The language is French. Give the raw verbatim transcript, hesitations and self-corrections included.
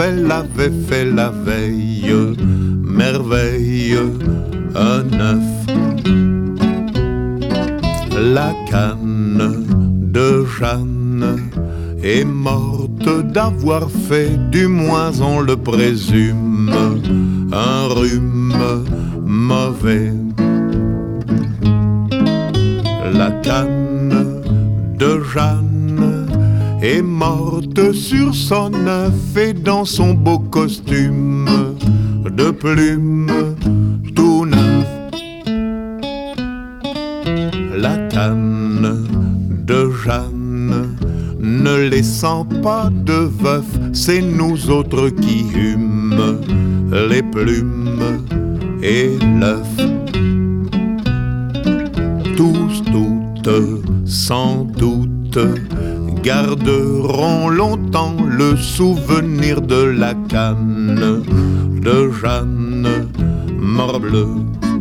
Raphaël avait fait la veille, merveille, un œuf. La canne de Jeanne est morte d'avoir fait, du moins on le présume, un rhume mauvais. La canne de Jeanne est morte sur son œuf et dans son beau costume de plumes tout neuf. La canne de Jeanne ne laissant pas de veuf, c'est nous autres qui humes les plumes et l'œuf. Tous, toutes, sans doute, garderont longtemps le souvenir de la canne de Jeanne, morbleu.